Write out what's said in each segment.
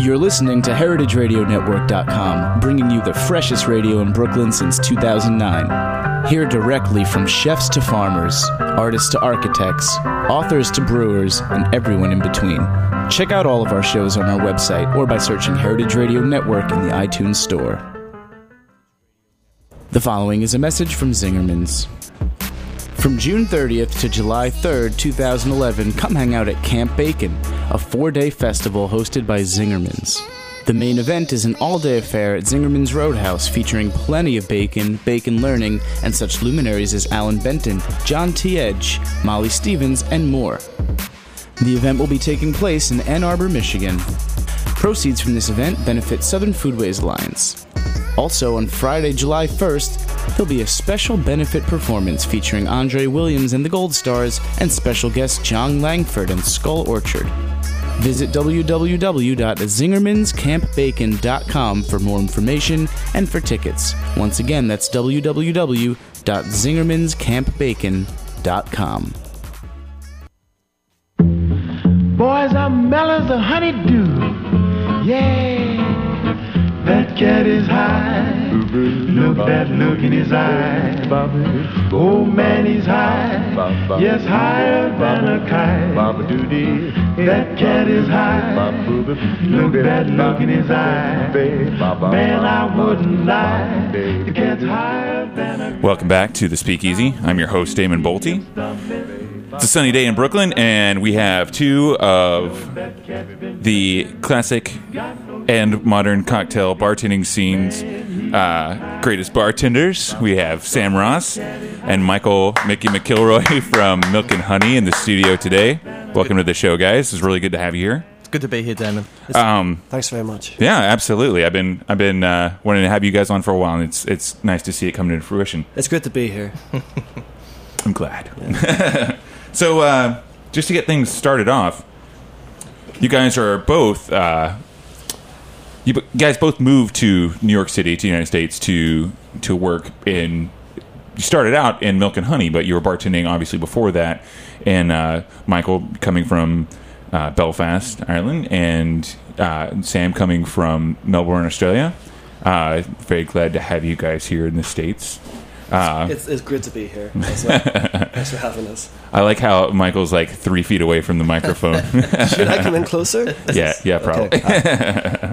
You're listening to HeritageRadioNetwork.com, bringing you the freshest radio in Brooklyn since 2009. Hear directly from chefs to farmers, artists to architects, authors to brewers, and everyone in between. Check out all of our shows on our website or by searching Heritage Radio Network in the iTunes Store. The following is a message from Zingerman's. From June 30th to July 3rd, 2011, come hang out at Camp Bacon, a 4-day festival hosted by Zingerman's. The main event is an all-day affair at Zingerman's Roadhouse featuring plenty of bacon, bacon learning, and such luminaries as Alan Benton, John T. Edge, Molly Stevens, and more. The event will be taking place in Ann Arbor, Michigan. Proceeds from this event benefit Southern Foodways Alliance. Also, on Friday, July 1st, there'll be a special benefit performance featuring Andre Williams and the Gold Stars and special guest John Langford and Skull Orchard. Visit www.zingermanscampbacon.com for more information and for tickets. Once again, that's www.zingermanscampbacon.com. Boys, I'm mellow as a honeydew. Yeah, that cat is high. Look that look in his eye. Oh man, he's high. Yes, higher than a kite. That cat is high. Look that look in his eye. Man, I wouldn't lie. The cat's higher than a kite. Welcome back to the Speakeasy. I'm your host, Damon Bolte. It's a sunny day in Brooklyn, and we have two of the classic and modern cocktail bartending scene's greatest bartenders. We have Sam Ross and Michael Mickey McIlroy from Milk and Honey in the studio today. Welcome to the show, guys. It's really good to have you here. It's good to be here, Damon. Thanks very much. Yeah, absolutely. I've been wanting to have you guys on for a while, and it's nice to see it come to fruition. It's good to be here. I'm glad. Yeah. So, just to get things started off, you guys are both you guys both moved to New York City, to the United States, to work in. You started out in Milk and Honey, but you were bartending obviously before that. And Michael coming from Belfast, Ireland, and Sam coming from Melbourne, Australia. Very glad to have you guys here in the States. It's good to be here. Thanks for having us. I like how Michael's like 3 feet away from the microphone. Should I come in closer? Yeah, probably. Okay.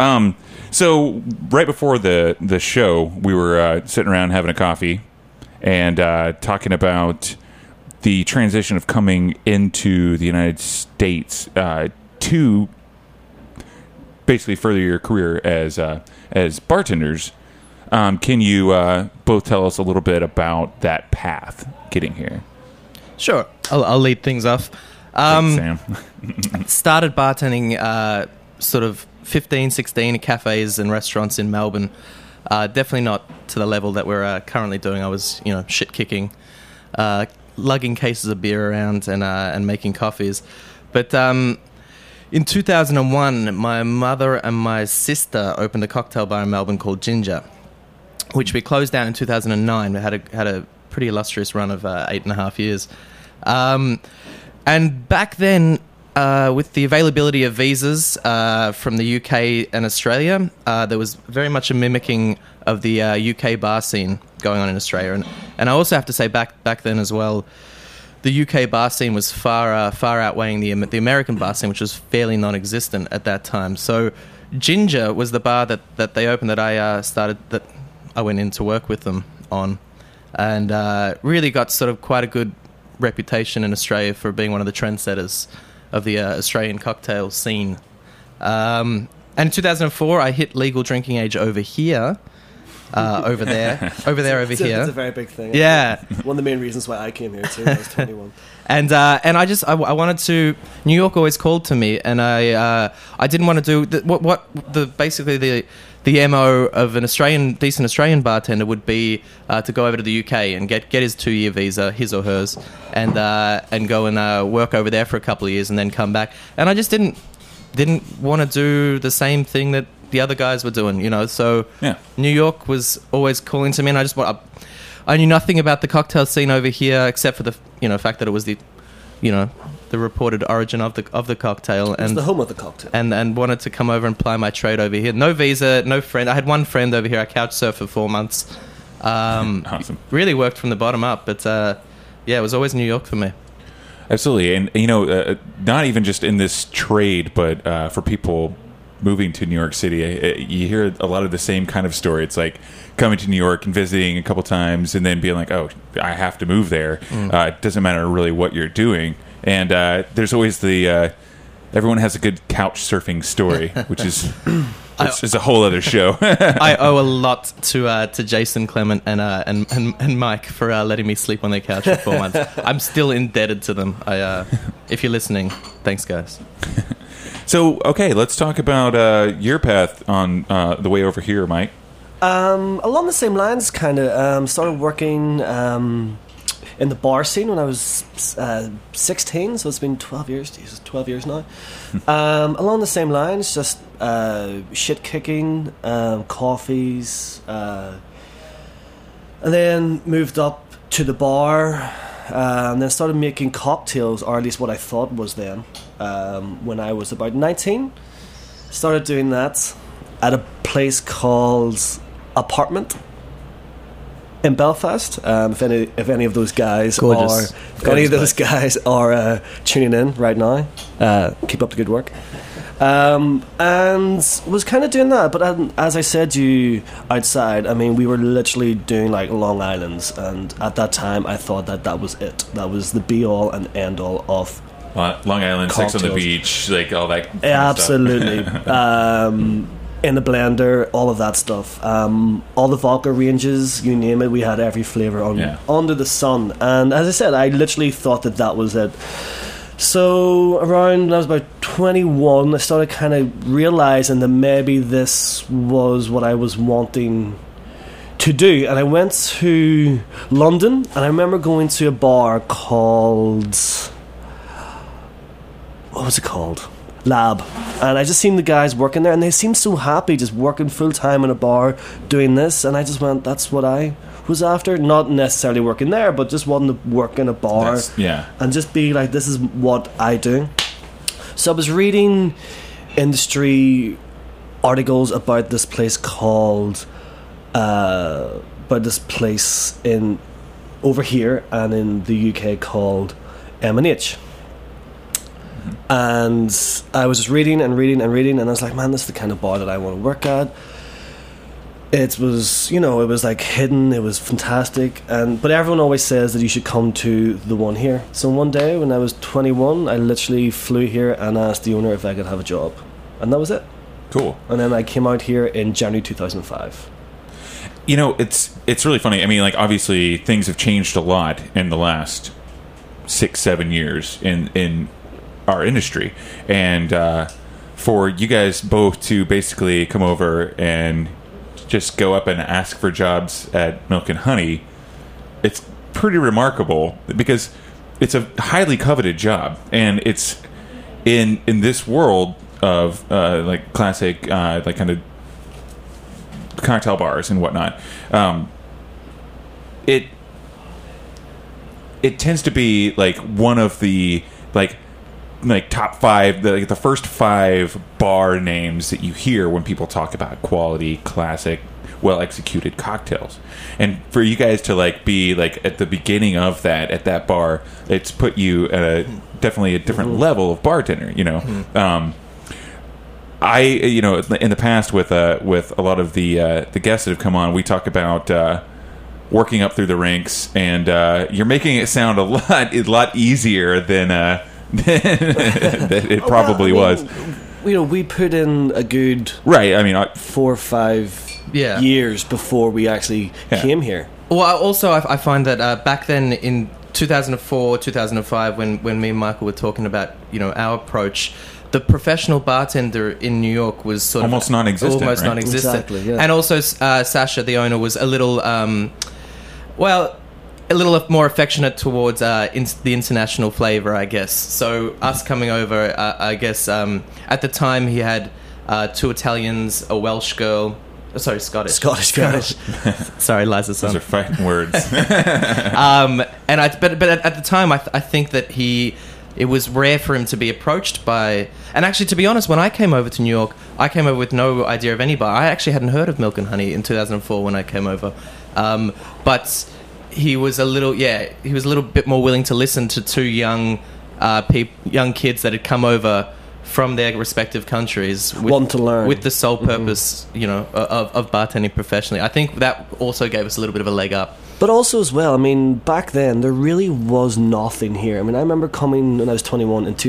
So right before the show, we were sitting around having a coffee and talking about the transition of coming into the United States to basically further your career as bartenders. Can you both tell us a little bit about that path getting here? Sure. I'll lead things off. Thanks, Sam. Started bartending sort of 15, 16 in cafes and restaurants in Melbourne. Definitely not to the level that we're currently doing. I was, shit-kicking, lugging cases of beer around and making coffees. But in 2001, my mother and my sister opened a cocktail bar in Melbourne called Ginger, which we closed down in 2009. We had a pretty illustrious run of 8.5 years. And back then, with the availability of visas from the UK and Australia, there was very much a mimicking of the UK bar scene going on in Australia. And I also have to say back then as well, the UK bar scene was far outweighing the American bar scene, which was fairly non-existent at that time. So Ginger was the bar that they opened that I went in to work with them on, and really got sort of quite a good reputation in Australia for being one of the trendsetters of the Australian cocktail scene. And in 2004, I hit legal drinking age over here, over here. It's a very big thing. Yeah. One of the main reasons why I came here too. I was 21. And I wanted to. New York always called to me, and I didn't want to do basically the MO of an decent Australian bartender would be to go over to the UK and get his 2-year visa, his or hers, and go and work over there for a couple of years and then come back. And I just didn't want to do the same thing that the other guys were doing, So yeah. New York was always calling to me, and I knew nothing about the cocktail scene over here except for the fact that it was the the reported origin of the cocktail, It's and the home of the cocktail. and wanted to come over and ply my trade over here. No visa, no friend. I had one friend over here. I couch surfed for 4 months. Awesome. Really worked from the bottom up, but yeah, it was always New York for me. Absolutely, and not even just in this trade, but for people moving to New York City, you hear a lot of the same kind of story. It's like coming to New York and visiting a couple times, and then being like, "Oh, I have to move there." It doesn't matter really what you're doing, and there's always the everyone has a good couch surfing story, which is a whole other show. I owe a lot to Jason Clement and Mike for letting me sleep on their couch for 4 months. I'm still indebted to them. If you're listening, thanks, guys. So, okay, let's talk about your path on the way over here, Mike. Along the same lines, kind of started working in the bar scene when I was 16, so it's been 12 years. Jesus, 12 years now. Along the same lines, just shit kicking, coffees, and then moved up to the bar, and then started making cocktails, or at least what I thought was then, when I was about 19. Started doing that at a place called Apartment in Belfast. If any of those guys Gorgeous. are tuning in right now, keep up the good work. And was kind of doing that, but as I said to you outside, I mean, we were literally doing like Long Island's, and at that time I thought that was it. That was the be all and end all of Long Island, Sex on the Cocktails. Beach, like all that kind absolutely. of stuff. In the blender, all of that stuff, all the vodka ranges, you name it, we had every flavor under the sun. And as I said, I literally thought that was it. So around when I was about 21, I started kind of realizing that maybe this was what I was wanting to do. And I went to London, and I remember going to a bar called, what was it called? Lab. And I just seen the guys working there, and they seemed so happy just working full time in a bar doing this, and I just went, that's what I was after. Not necessarily working there, but just wanting to work in a bar and just be like, this is what I do. So I was reading industry articles about this place called over here and in the UK called M&H. And I was just reading, and I was like, man, this is the kind of bar that I want to work at. It was, it was like hidden, it was fantastic, but everyone always says that you should come to the one here. So one day when I was 21, I literally flew here and asked the owner if I could have a job, and that was it. Cool. And then I came out here in January 2005. It's really funny. I mean, like, obviously things have changed a lot in the last 6-7 years in our industry, and for you guys both to basically come over and just go up and ask for jobs at Milk and Honey, it's pretty remarkable, because it's a highly coveted job, and it's in this world of like classic like kind of cocktail bars and whatnot. It tends to be like one of the like top 5, the first 5 bar names that you hear when people talk about quality, classic, well executed cocktails. And for you guys to like be like at the beginning of that at that bar, it's put you at definitely a different level of bartender. I in the past with a lot of the guests that have come on, we talk about working up through the ranks, and you're making it sound a lot easier than it probably was. We put in a good right. I mean, 4 or 5 years before we actually came here. Well, I find that back then in 2004, 2005, when me and Michael were talking about our approach, the professional bartender in New York was sort of almost non-existent. Right? Exactly, yeah. And also Sasha, the owner, was a little a little more affectionate towards the international flavor, I guess. So us coming over, I guess at the time he had 2 Italians, a Welsh girl. Oh, sorry, Scottish girl. Sorry, Liza's son. Those are fighting words. But at the time, I think that he it was rare for him to be approached by. And actually, to be honest, when I came over to New York, I came over with no idea of any bar. I actually hadn't heard of Milk and Honey in 2004 when I came over, but he was a little bit more willing to listen to two young kids that had come over from their respective countries Want to learn. with the sole purpose, of bartending professionally. I think that also gave us a little bit of a leg up. But also as well, I mean, back then there really was nothing here. I mean, I remember coming when I was 21 in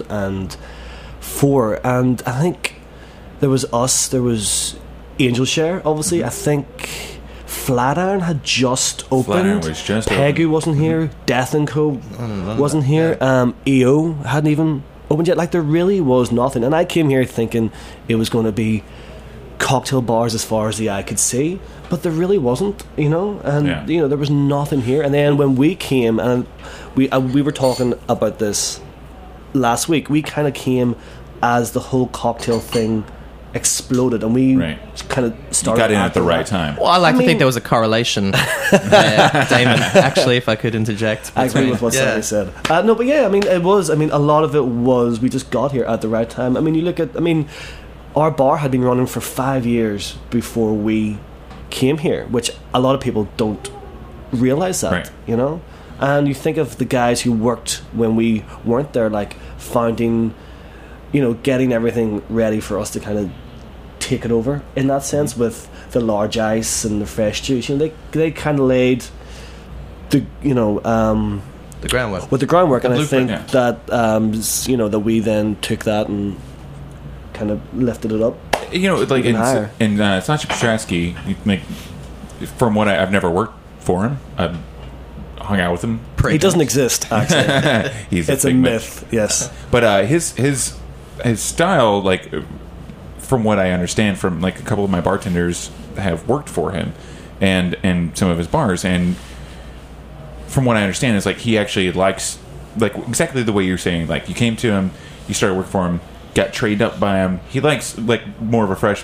2004, and I think there was us, there was Angel Share, obviously. I think Flatiron had just opened. Flatiron was just Pegu wasn't here. Death & Co. wasn't here. EO hadn't even opened yet. Like, there really was nothing. And I came here thinking it was going to be cocktail bars as far as the eye could see, but there really wasn't, and there was nothing here. And then when we came, and we were talking about this last week, we kind of came as the whole cocktail thing exploded, and we kind of started. You got in at the right time. Well, I like to think there was a correlation there, Damon. Actually, if I could interject, I agree with what Sammy said. No, but yeah, I mean, it was. I mean, a lot of it was we just got here at the right time. I mean, you look at. I mean, our bar had been running for 5 years before we came here, which a lot of people don't realize that, And you think of the guys who worked when we weren't there, like founding, getting everything ready for us to kind of take it over in that sense with the large ice and the fresh juice. They kind of laid the the groundwork with the groundwork, and I think that that we then took that and kind of lifted it up. Like in Sacha Petrasky, from what I've never worked for him. I've hung out with him. He doesn't exist, actually. It's a myth, yes. But his style, like, from what I understand from, like, a couple of my bartenders have worked for him and some of his bars, and from what I understand is, like, he actually likes, like, exactly the way you're saying, like, you came to him, you started working for him, got trained up by him. He likes, like, more of a fresh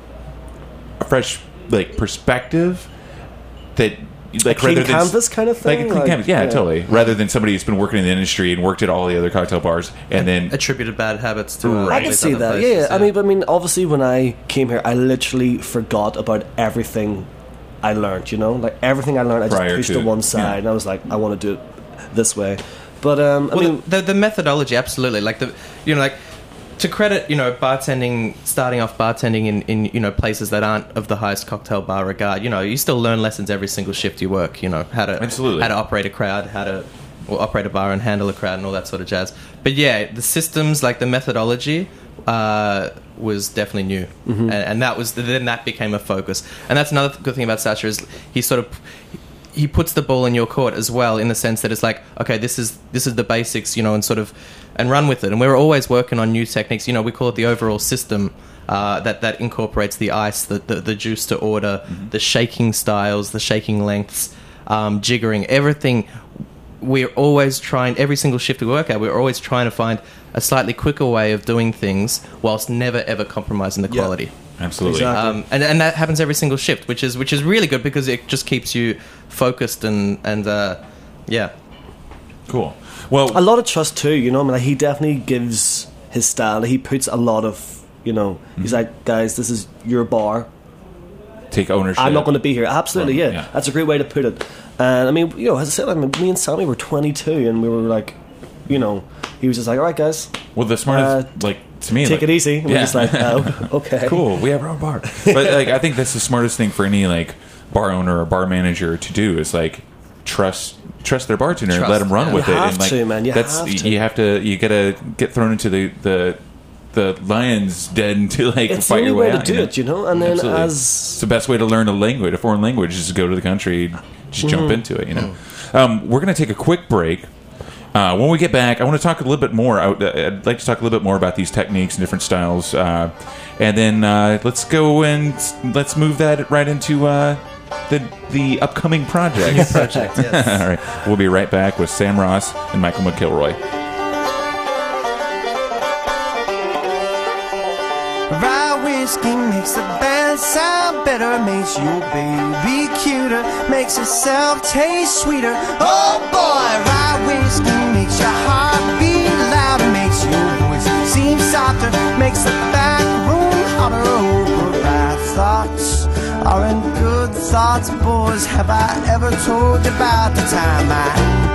like perspective that, like, a clean canvas kind of thing, like a clean canvas, totally. Rather than somebody who's been working in the industry and worked at all the other cocktail bars and then attributed bad habits to. I can see that. Places, yeah. I mean, obviously, when I came here, I literally forgot about everything I learned. Like everything I learned, I just pushed to one side, and I was like, I want to do it this way. But I mean, the methodology, absolutely. Like to credit, bartending, starting off bartending in places that aren't of the highest cocktail bar regard, you still learn lessons every single shift you work, how to operate a crowd, how to operate a bar and handle a crowd and all that sort of jazz. But yeah, the systems, like the methodology, was definitely new, and that became a focus. And that's another good thing about Sacha is he puts the ball in your court as well, in the sense that it's like, okay, this is the basics, and run with it. And we're always working on new techniques. We call it the overall system that incorporates the ice, the juice to order, the shaking styles, the shaking lengths, jiggering, everything. We're always trying, every single shift we work at, we're always trying to find a slightly quicker way of doing things whilst never ever compromising the quality. Absolutely. Exactly. And that happens every single shift, which is really good because it just keeps you focused and cool. Well, a lot of trust too. I mean, like, he definitely gives his style. He puts a lot of He's like, guys, this is your bar. Take ownership. I'm not going to be here. Absolutely, yeah. That's a great way to put it. And I mean, as I said, me and Sammy were 22, and we were like, he was just like, all right, guys. Well, the smartest, to me, take it easy. And we're just like, okay, cool. We have our own bar. But I think that's the smartest thing for any bar owner or bar manager to do is trust their bartender and let them run with it. You have to, man. You have to. You gotta get thrown into the lion's den to it's fight your way out. It's the only way to do it, and then Absolutely. It's the best way to learn a foreign language is to go to the country, just jump into it. We're gonna take a quick break. When we get back, I want to talk a little bit more. I'd like to talk a little bit more about these techniques and different styles, and then let's go and let's move that right into the upcoming project. New project, yes. All right, we'll be right back with Sam Ross and Michael McIlroy. Rye whiskey makes the band sound better, makes your baby cuter, makes yourself taste sweeter. Oh boy, rye whiskey makes your heart beat thoughts, boys, have I ever told you about the time I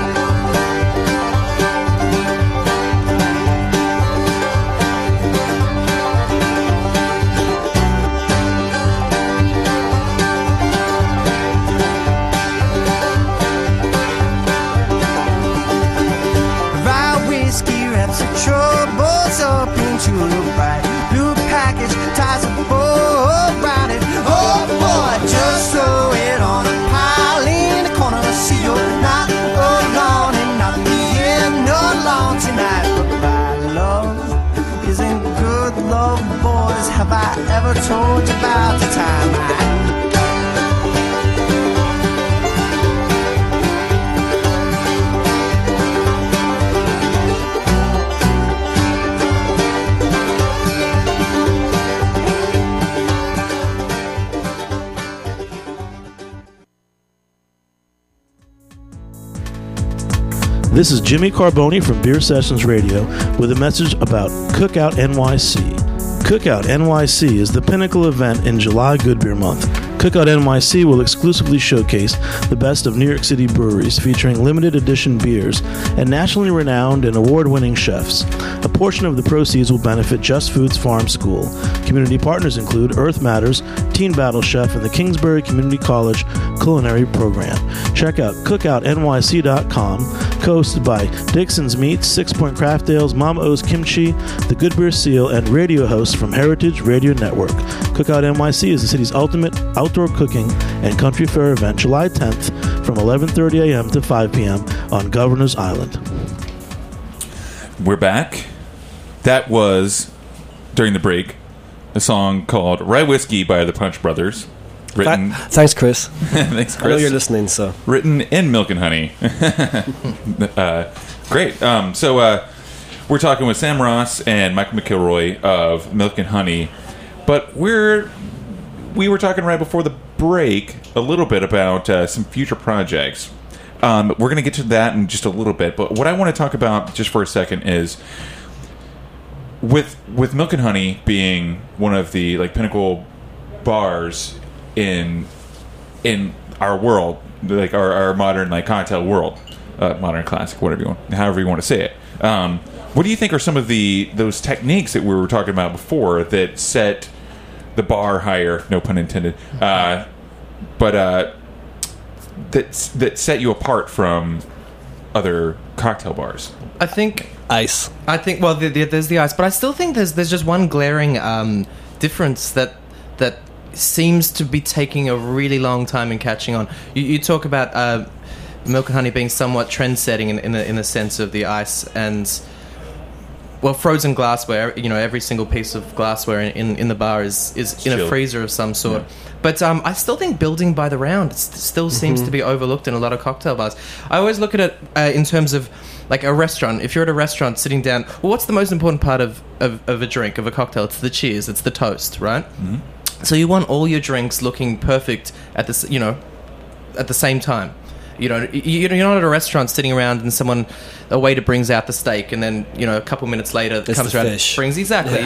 troubles up into a bright blue package, ties a bow around it. Oh boy, just throw it on a pile in the corner. See you're not alone and not being alone tonight. But my love isn't good love, boys. Have I ever told you about the time I This is Jimmy Carboni from Beer Sessions Radio with a message about Cookout NYC. Cookout NYC is the pinnacle event in July Good Beer Month. Cookout NYC will exclusively showcase the best of New York City breweries featuring limited edition beers and nationally renowned and award-winning chefs. A portion of the proceeds will benefit Just Foods Farm School. Community partners include Earth Matters, Teen Battle Chef, and the Kingsbury Community College Culinary Program. Check out cookoutnyc.com, hosted by Dixon's Meats, 6 Point Craft Ales, Mama O's Kimchi, The Good Beer Seal, and radio hosts from Heritage Radio Network. Cookout NYC is the city's ultimate outdoor cooking and country fair event, July 10th from 11:30 a.m. to 5 p.m. on Governor's Island. We're back. That was, during the break, a song called Rye Whiskey by the Punch Brothers. Written. Thanks, Chris. Thanks, Chris. I know you're listening, so. Written in Milk and Honey. Great. So we're talking with Sam Ross and Michael McIlroy of Milk and Honey, but we were talking right before the break a little bit about some future projects. We're going to get to that in just a little bit, but what I want to talk about just for a second is with Milk and Honey being one of the pinnacle bars in our world, like our modern cocktail world, modern classic, however you want to say it. What do you think are some of those techniques that we were talking about before that set the bar higher? No pun intended. But that set you apart from other cocktail bars? I think ice. Well, there's the ice, but I still think there's just one glaring difference that seems to be taking a really long time in catching on. You talk about Milk and Honey being somewhat trend-setting in the sense of the ice and, well, frozen glassware. Every single piece of glassware in the bar is in chilled. a freezer of some sort. Yeah. But I still think building by the round still seems to be overlooked in a lot of cocktail bars. I always look at it in terms of like a restaurant. If you're at a restaurant sitting down, well, what's the most important part of a drink, of a cocktail? It's the cheers, it's the toast, right? Mm-hmm. So you want all your drinks looking perfect at the same time. You're not at a restaurant sitting around and a waiter brings out the steak and then a couple minutes later comes around and brings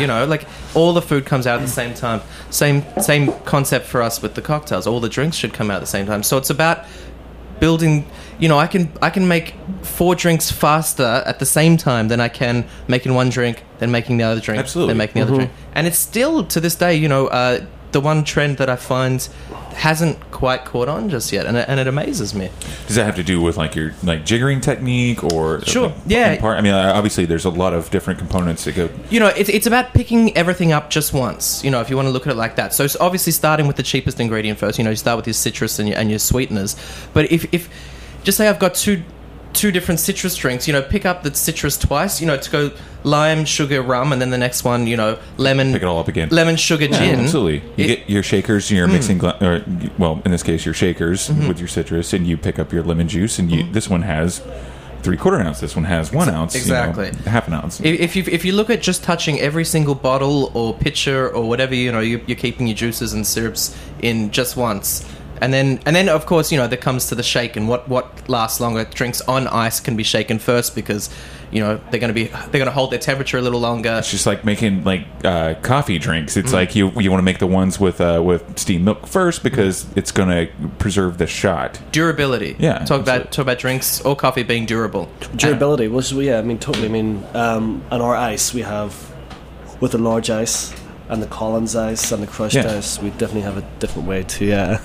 all the food comes out at the same time. Same concept for us with the cocktails. All the drinks should come out at the same time. So it's about building. I can make 4 drinks faster at the same time than I can making one drink, then making the other drink, Absolutely. then making the other drink. And it's still to this day, the one trend that I find hasn't quite caught on just yet, and it amazes me. Does that have to do with your jiggering technique or sure? Yeah. I mean, obviously, there's a lot of different components that go. It's about picking everything up just once. If you want to look at it like that. So it's obviously starting with the cheapest ingredient first. You start with your citrus and your sweeteners. But if just say I've got two different citrus drinks, pick up the citrus twice, to go lime, sugar, rum, and then the next one, lemon. Pick it all up again. Lemon, sugar, gin. Absolutely. You get your shakers, and you're mixing, in this case, your shakers with your citrus, and you pick up your lemon juice, and this one has 3/4 ounce, this one has 1 ounce. Exactly. Half an ounce. If you look at just touching every single bottle or pitcher or whatever, you're keeping your juices and syrups in just once, And then of course, you know, that comes to the shake and what lasts longer. Drinks on ice can be shaken first because, you know, they're going to hold their temperature a little longer. It's just like making coffee drinks. It's like you want to make the ones with steamed milk first because it's going to preserve the shot. Durability. Yeah, Talk about drinks or coffee being durable. Durability, which I mean, totally. I mean, on our ice we have with the large ice and the Collins ice and the crushed ice, we definitely have a different way to.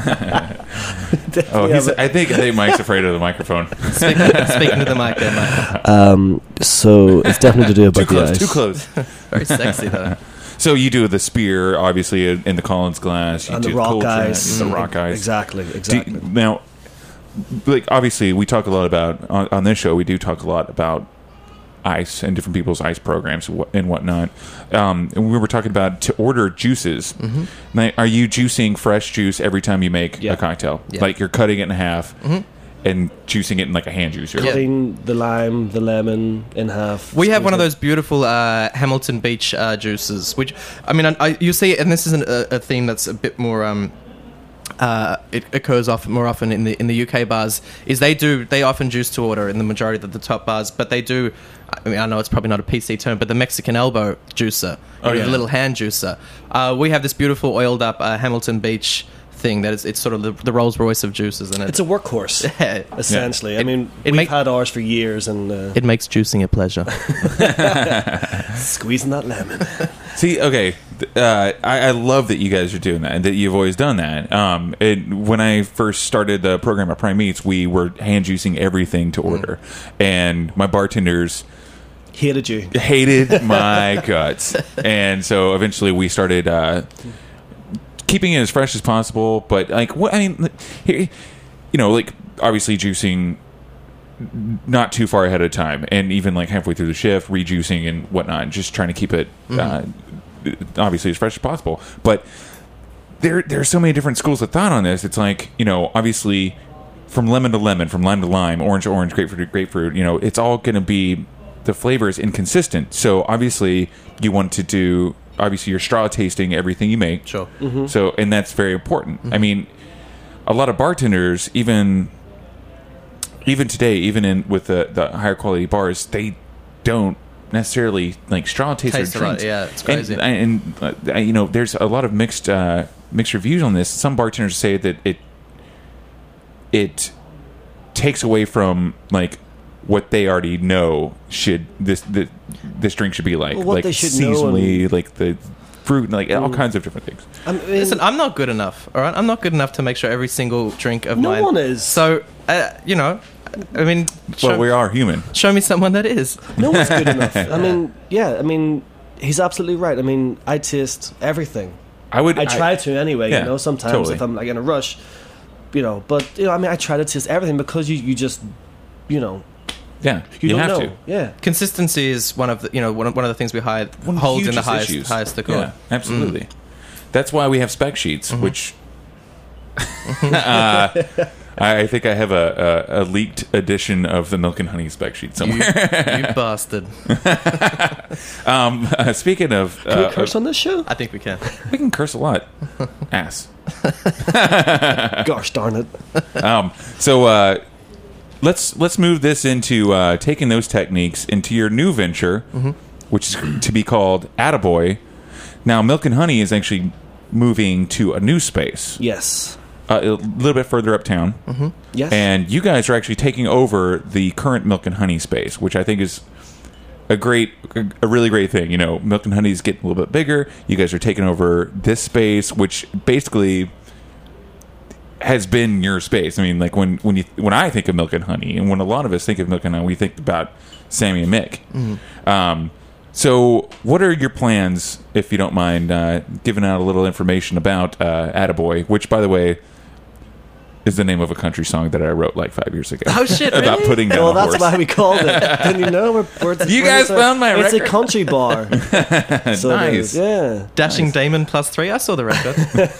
I think Mike's afraid of the microphone. Speaking to the mic there, Mike. So it's definitely to do about the ice. Too close. Very sexy though. So you do the spear, obviously, in the Collins glass. You And do the rock cold ice. the rock ice. Exactly. Now, like, obviously, we talk a lot about, on this show, we do talk a lot about ice and different people's ice programs and whatnot. And we were talking about to order juices. Now, are you juicing fresh juice every time you make a cocktail? Yeah. Like you're cutting it in half and juicing it in like a hand juicer? Cutting the lime, the lemon in half. We have one of those beautiful Hamilton Beach juices, which, I mean, you see, and this isn't a theme that's a bit more... it occurs more often in the UK bars. Is they often juice to order in the majority of the top bars, but they do. I mean, I know it's probably not a PC term, but the Mexican elbow juicer, the little hand juicer. We have this beautiful oiled up Hamilton Beach thing that it's sort of the Rolls Royce of juices, and It's a workhorse, essentially. I mean, we've had ours for years, and it makes juicing a pleasure. Squeezing that lemon. See, okay, I love that you guys are doing that and that you've always done that. When I first started the program at Prime Meats, we were hand juicing everything to order, and my bartenders hated my guts, and so eventually we started keeping it as fresh as possible. But like, what I mean, here, you know, like obviously juicing not too far ahead of time, and even like halfway through the shift, rejuicing and whatnot, just trying to keep it obviously as fresh as possible. But there's so many different schools of thought on this. It's like, you know, obviously from lemon to lemon, from lime to lime, orange to orange, grapefruit to grapefruit, you know, it's all going to be, the flavor is inconsistent. So obviously you want to do, obviously you're straw tasting everything you make. Sure. So, and that's very important. I mean, a lot of bartenders, even today, even with the higher quality bars, they don't necessarily like straw taste their drinks. Yeah, it's crazy. And you know, there's a lot of mixed reviews on this. Some bartenders say that it takes away from like what they already know this drink should be like. Well, what like they should seasonally, know like the fruit, and like all kinds of different things. I mean, Listen, I'm not good enough. All right, I'm not good enough to make sure every single drink of mine. No one is. So, you know, I mean, Well, we are human. show me someone that is. no one's good enough. I mean, I mean, he's absolutely right. I mean, I taste everything. I try to anyway. Yeah, you know, sometimes totally. if I'm like in a rush, you know. But you know, I mean, I try to taste everything because you just, you know, Yeah, you, don't have know. to. Yeah. Consistency is one of the one of the things we hold in the highest degree. Yeah, absolutely. That's why we have spec sheets, which I think I have a leaked edition of the Milk and Honey spec sheet somewhere. You bastard! Speaking of, Can we curse on this show? I think we can. we can curse a lot. Ass. Gosh darn it! So let's move this into taking those techniques into your new venture, which is to be called Attaboy. Now, Milk and Honey is actually moving to a new space, Yes. a little bit further uptown, Yes. and you guys are actually taking over the current Milk and Honey space, which I think is a really great thing. You know, Milk and Honey is getting a little bit bigger. You guys are taking over this space, which basically has been your space. I mean, like when I think of Milk and Honey, and when a lot of us think of Milk and Honey, we think about Sammy and Mick. So what are your plans, if you don't mind giving out a little information about Attaboy, which, by the way, is the name of a country song that I wrote like 5 years ago. Oh shit! About Really? putting down Well, a that's horse. why we called it. Didn't you know? You guys found my It's record. a country bar. So it Nice. is, yeah. Dashing Damon +3. I saw the record.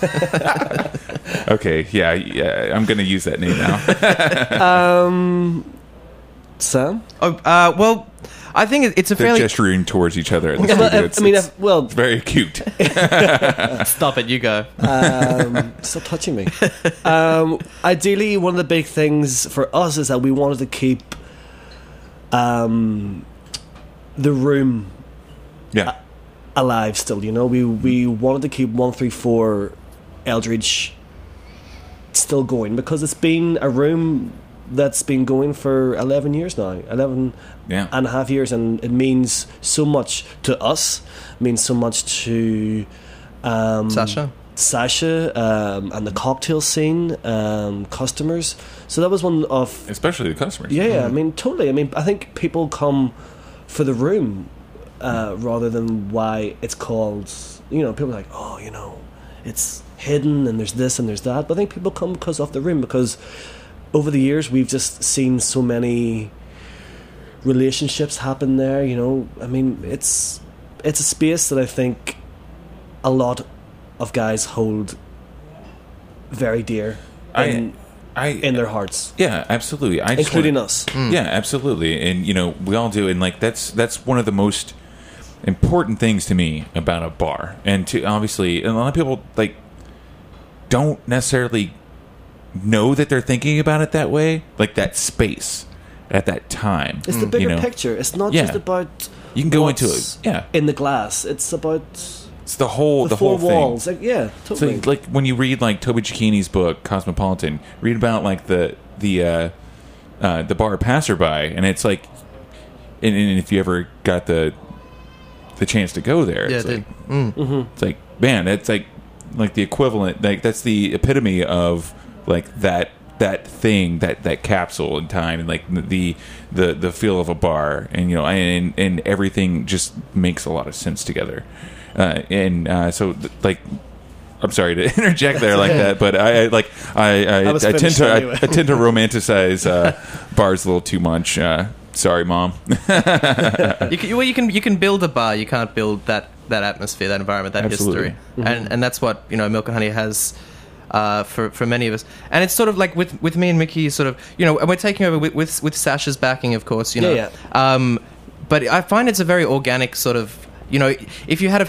Okay, yeah, I'm going to use that name now. Sam? Well, I think it's a They're fairly... gesturing towards each other. In the Well, studio. well, It's very cute. Stop it, you go. stop touching me. Ideally, one of the big things for us is that we wanted to keep the room Yeah. alive still. You know, we wanted to keep 134 Eldridge still going because it's been a room that's been going for 11 years now, 11 Yeah. and a half years, and it means so much to us, means so much to Sasha? and the cocktail scene, customers. So that was one of Especially the customers. yeah, I mean, totally. I mean, I think people come for the room rather than why it's called. You know, people are like, oh, you know, it's hidden and there's this and there's that. But I think people come because of the room, because over the years we've just seen so many relationships happen there. You know, I mean, it's a space that I think a lot of guys hold very dear in their hearts, Yeah, absolutely. I just including wanna- us. Yeah, absolutely. And you know, we all do, and like that's one of the most important things to me about a bar. And to obviously, and a lot of people like don't necessarily know that they're thinking about it that way, like that space at that time. It's the bigger you know? picture. It's not Yeah. just about You can go into what's it. Yeah, in the glass. It's about it's the whole the whole four thing. walls. Like, yeah, So totally. like when you read like Toby Cicchini's book Cosmopolitan, read about like the bar passerby, and it's like, and if you ever got the chance to go there, Yeah, it's I like, did. it's like, man, it's like the equivalent, like that's the epitome of like that thing, that capsule in time, and like the feel of a bar, and you know, and everything just makes a lot of sense together, so like. I'm sorry to interject there like that, but I was tend finished to anyway. I tend to romanticize bars a little too much. Sorry, Mom. You can build a bar. You can't build that atmosphere, that environment, that Absolutely. history, and that's what Milk and Honey has for many of us. And it's sort of like with me and Mickey, sort of and we're taking over with Sasha's backing, of course. Yeah. But I find it's a very organic sort of. If you had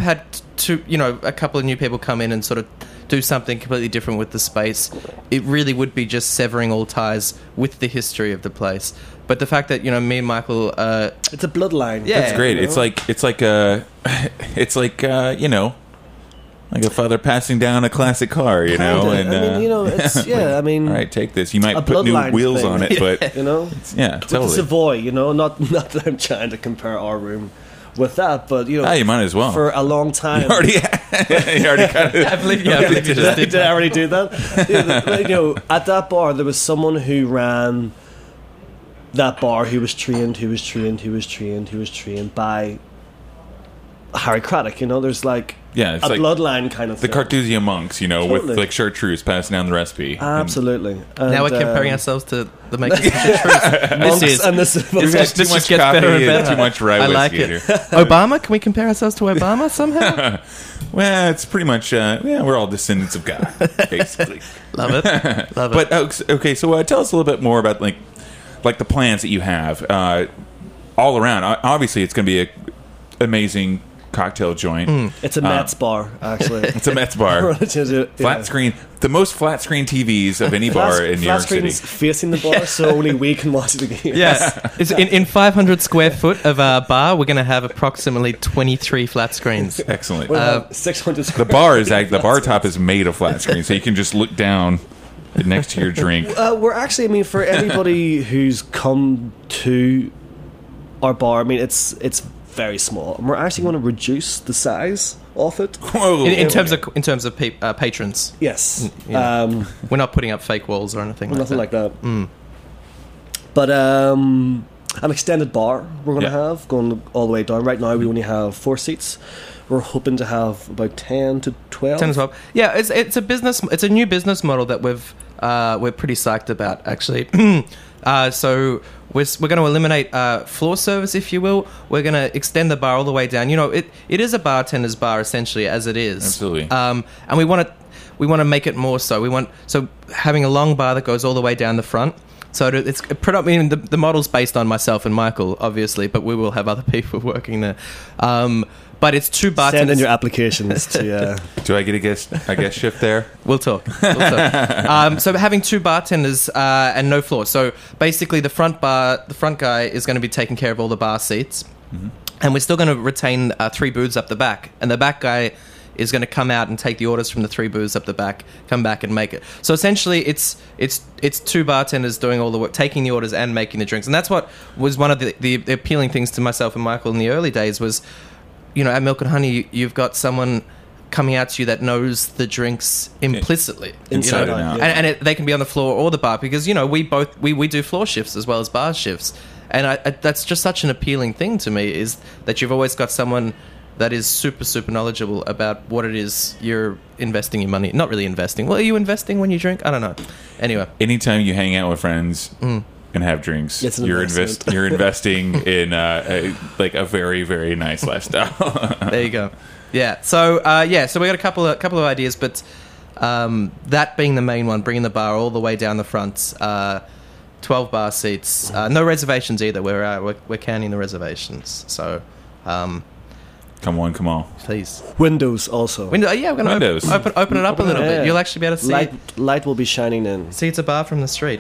a couple of new people come in and sort of do something completely different with the space, it really would be just severing all ties with the history of the place. But the fact that me and Michael, it's a bloodline. Yeah. That's great. You know? It's like like a father passing down a classic car, Kinda. and I mean, it's I mean, all right, take this. You might a put new bloodline wheels thing. on it, but you know, yeah, with the totally. Savoy. Not that I'm trying to compare our room with that, but You might as well. for a long time. you already got it. I believe you just did Did I already do that? At that bar, there was someone who ran that bar who was trained by Harry Craddock. There's like Yeah, it's a like bloodline kind of the thing. Carthusian monks, with Totally. like chartreuse passing down the recipe. Absolutely. Now we're And, comparing ourselves to the makers of chartreuse. monks This is. and this And we've had This too just much gets coffee better and and better. too much rye I like whiskey it. here. Obama? Can we compare ourselves to Obama somehow? Well, it's pretty much we're all descendants of God, basically. Love it. Love it. But okay, so tell us a little bit more about like the plans that you have all around. Obviously, it's going to be an amazing cocktail joint. it's a Mets bar, actually. It's a Mets bar, flat screen, the most flat screen TVs of any bar in New York City. screens facing the bar, so only we can watch the game. Yes. It's in 500 square foot of our bar, we're going to have approximately 23 flat screens. Excellent. 600 The bar is the bar top is made of flat screen, so you can just look down next to your drink. We're actually, for anybody who's come to our bar, it's very small, and we're actually going to reduce the size of it. Whoa! In terms of patrons, Yes, we're not putting up fake walls or anything nothing like that. like that. But an extended bar we're going to Yeah. have going all the way down. Right now, we only have 4 seats. We're hoping to have about 10 to 12. 10 as well. Yeah, it's a business. It's a new business model that we're pretty psyched about, actually. So we're going to eliminate floor service, if you will. We're going to extend the bar all the way down. It is a bartender's bar essentially, as it is. Absolutely. And we want to make it more so. So having a long bar that goes all the way down the front. So it's predominantly the model's based on myself and Michael, obviously, but we will have other people working there. But it's 2 bartenders. Send in your applications to. Do I get a guest shift there? We'll talk. So having 2 bartenders and no floor. So basically, the front guy is going to be taking care of all the bar seats, and we're still going to retain 3 booths up the back, and the back guy is going to come out and take the orders from the 3 booths up the back, come back and make it. So essentially, it's 2 bartenders doing all the work, taking the orders and making the drinks, and that's what was one of the appealing things to myself and Michael in the early days was. At Milk and Honey, you've got someone coming out to you that knows the drinks implicitly, Inside out. And they can be on the floor or the bar because we do floor shifts as well as bar shifts, and that's just such an appealing thing to me is that you've always got someone that is super super knowledgeable about what it is you're investing your money. Not really investing. Well, are you investing when you drink? I don't know. Anyway, anytime you hang out with friends. And have drinks. You're investing in a very very nice lifestyle. There you go. Yeah. So so we got a couple of ideas, but that being the main one, bringing the bar all the way down the front, 12 bar seats, no reservations either. We're counting the reservations. So. Come on. Please. Windows also. We're going to open it up a little bit. You'll actually be able to see. Light will be shining in. See, it's a bar from the street.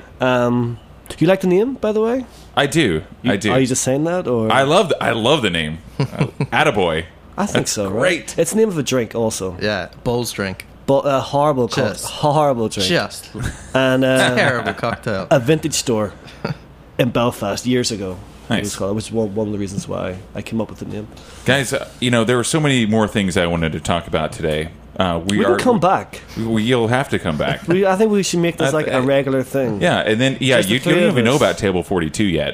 You like the name, by the way? I do. Are you just saying that, or I love the name. Attaboy. I think so. Great. Right? It's the name of a drink, also. Yeah, Ball's drink. But a horrible drink. Just and terrible cocktail. A vintage store in Belfast years ago. Nice. It was called, which is one of the reasons why I came up with the name. Guys, there were so many more things I wanted to talk about today. We can come back. You'll have to come back. I think we should make this like a regular thing. Yeah, and then you don't even know about Table 42 yet.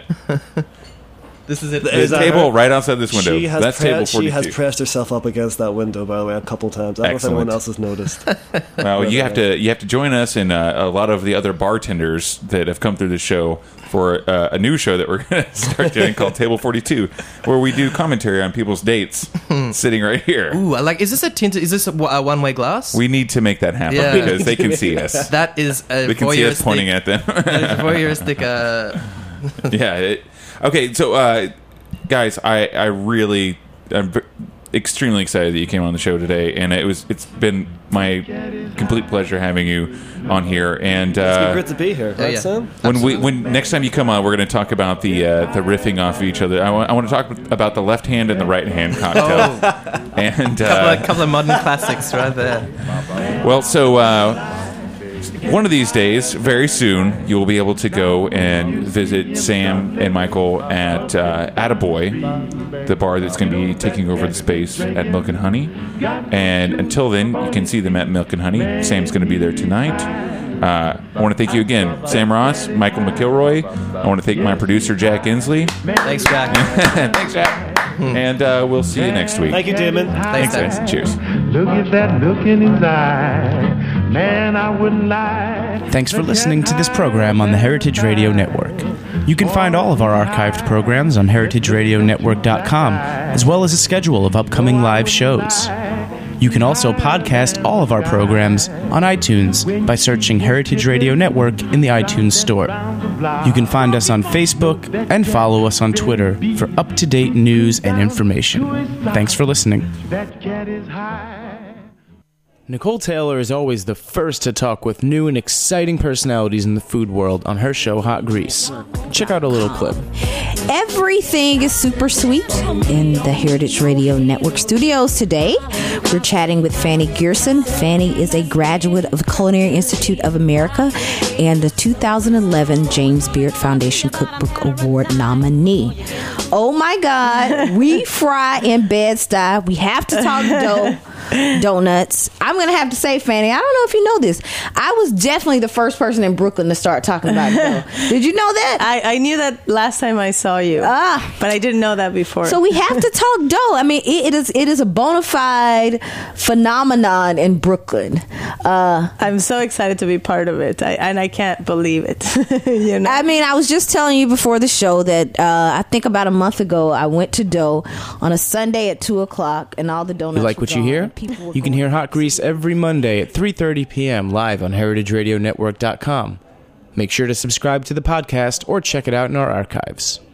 This is it. The table right outside this window. That's Table 42. She has pressed herself up against that window, by the way, a couple times. I don't know if anyone else has noticed. Well, you have to join us and a lot of the other bartenders that have come through the show for a new show that we're going to start doing called Table 42, where we do commentary on people's dates sitting right here. Ooh, is this a tinted? Is this a one-way glass? We need to make that happen because they can see us. That is a they can see us pointing at them. Voyeuristic. Okay, so guys, I'm extremely excited that you came on the show today, and it's been my complete pleasure having you on here. And it's been great to be here, right, Sam? When next time you come on, we're going to talk about the riffing off of each other. I want to talk about the left hand and the right hand cocktail, and couple of modern classics right there. Well, so. One of these days, very soon, you will be able to go and visit Sam and Michael at Attaboy, the bar that's going to be taking over the space at Milk and Honey. And until then, you can see them at Milk and Honey. Sam's going to be there tonight. I want to thank you again, Sam Ross, Michael McIlroy. I want to thank my producer, Jack Inslee. Thanks, Jack. Thanks, Jack. And we'll see you next week. Thank you, Damon. Thanks, guys. Cheers. Look at that look in his eye. Man, I wouldn't lie. Thanks for listening to this program on the Heritage Radio Network. You can find all of our archived programs on heritageradionetwork.com, as well as a schedule of upcoming live shows. You can also podcast all of our programs on iTunes by searching Heritage Radio Network in the iTunes Store. You can find us on Facebook and follow us on Twitter for up-to-date news and information. Thanks for listening. That cat is high. Nicole Taylor is always the first to talk with new and exciting personalities in the food world on her show Hot Grease. Check out a little clip. Everything is super sweet in the Heritage Radio Network studios today. We're chatting with Fanny Gerson. Fanny is a graduate of the Culinary Institute of America and the 2011 James Beard Foundation Cookbook Award nominee. Oh my God, we fry in Bed-Stuy. We have to talk donuts. I'm going to have to say, Fanny, I don't know if you know this. I was definitely the first person in Brooklyn to start talking about dough. Did you know that? I knew that last time I saw you, but I didn't know that before. So we have to talk dough. I mean, it is a bona fide phenomenon in Brooklyn. I'm so excited to be part of it, and I can't believe it. You know? I mean, I was just telling you before the show that I think about a month ago, I went to Dough on a Sunday at 2:00, and all the donuts. You like what you hear? You can hear Hot Grease every Monday at 3:30 p.m. live on heritageradionetwork.com. Make sure to subscribe to the podcast or check it out in our archives.